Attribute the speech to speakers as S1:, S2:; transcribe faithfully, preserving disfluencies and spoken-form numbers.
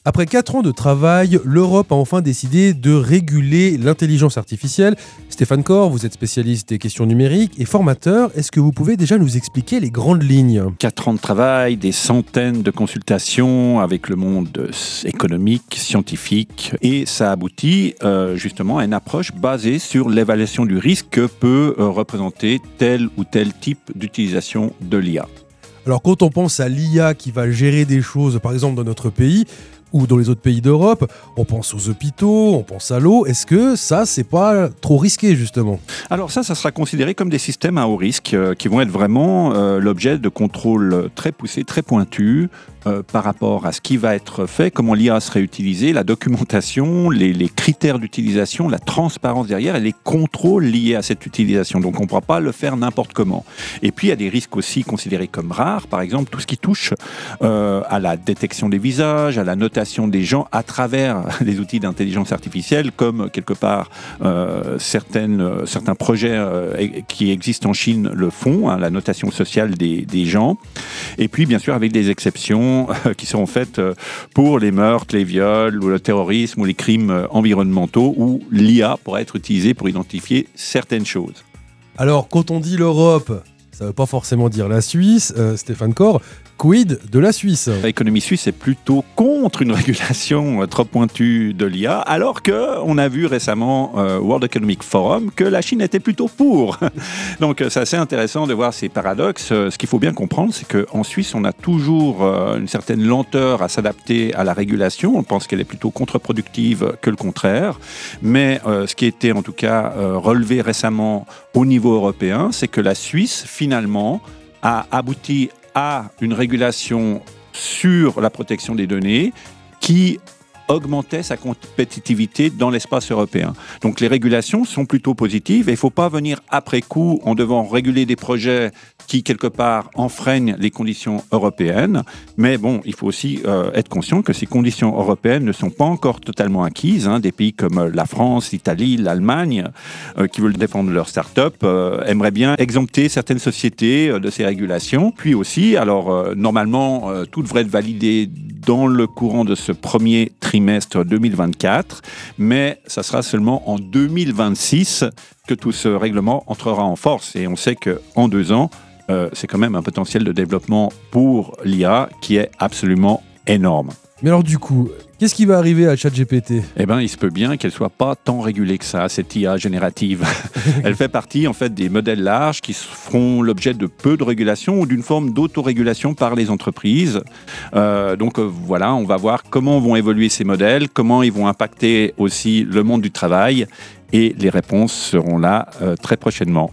S1: Après quatre ans de travail, l'Europe a enfin décidé de réguler l'intelligence artificielle. Stéphane Corr, vous êtes spécialiste des questions numériques et formateur. Est-ce que vous pouvez déjà nous expliquer les grandes lignes ?
S2: Quatre ans de travail, des centaines de consultations avec le monde économique, scientifique, et ça aboutit euh, justement à une approche basée sur l'évaluation du risque que peut euh, représenter tel ou tel type d'utilisation de l'I A.
S1: Alors quand on pense à l'I A qui va gérer des choses, par exemple dans notre pays, ou dans les autres pays d'Europe, on pense aux hôpitaux, on pense à l'eau. Est-ce que ça, c'est pas trop risqué, justement ?
S2: Alors ça, ça sera considéré comme des systèmes à haut risque euh, qui vont être vraiment euh, l'objet de contrôles très poussés, très pointus euh, par rapport à ce qui va être fait, comment l'I A sera utilisée, la documentation, les, les critères d'utilisation, la transparence derrière et les contrôles liés à cette utilisation. Donc on ne pourra pas le faire n'importe comment. Et puis il y a des risques aussi considérés comme rares, par exemple tout ce qui touche euh, à la détection des visages, à la notation des gens à travers les outils d'intelligence artificielle, comme quelque part euh, certaines, euh, certains projets euh, qui existent en Chine le font, hein, la notation sociale des, des gens. Et puis bien sûr avec des exceptions euh, qui seront faites euh, pour les meurtres, les viols, ou le terrorisme, ou les crimes euh, environnementaux, où l'I A pourra être utilisée pour identifier certaines choses.
S1: Alors quand on dit l'Europe, ça ne veut pas forcément dire la Suisse. Euh, Stéphane Corr, quid de la Suisse ?
S2: L'économie suisse est plutôt contre une régulation trop pointue de l'I A, alors qu'on a vu récemment euh, World Economic Forum que la Chine était plutôt pour. Donc c'est assez intéressant de voir ces paradoxes. Ce qu'il faut bien comprendre, c'est qu'en Suisse, on a toujours euh, une certaine lenteur à s'adapter à la régulation. On pense qu'elle est plutôt contre-productive que le contraire. Mais euh, ce qui a été en tout cas euh, relevé récemment au niveau européen, c'est que la Suisse, finalement, a abouti à une régulation sur la protection des données qui augmentait sa compétitivité dans l'espace européen. Donc les régulations sont plutôt positives et il ne faut pas venir après coup en devant réguler des projets qui quelque part enfreignent les conditions européennes. Mais bon, il faut aussi euh, être conscient que ces conditions européennes ne sont pas encore totalement acquises. Hein. Des pays comme la France, l'Italie, l'Allemagne, euh, qui veulent défendre leurs start-up, euh, aimeraient bien exempter certaines sociétés euh, de ces régulations. Puis aussi, alors euh, normalement, euh, tout devrait être validé dans le courant de ce premier trimestre deux mille vingt-quatre, mais ça sera seulement en deux mille vingt-six que tout ce règlement entrera en force. Et on sait qu'en deux ans, euh, c'est quand même un potentiel de développement pour l'I A qui est absolument énorme.
S1: Mais alors du coup, qu'est-ce qui va arriver à ChatGPT ?
S2: Eh bien, il se peut bien qu'elle ne soit pas tant régulée que ça, cette I A générative. Elle fait partie, en fait, des modèles larges qui feront l'objet de peu de régulation ou d'une forme d'autorégulation par les entreprises. Euh, donc, euh, voilà, on va voir comment vont évoluer ces modèles, comment ils vont impacter aussi le monde du travail, et les réponses seront là euh, très prochainement.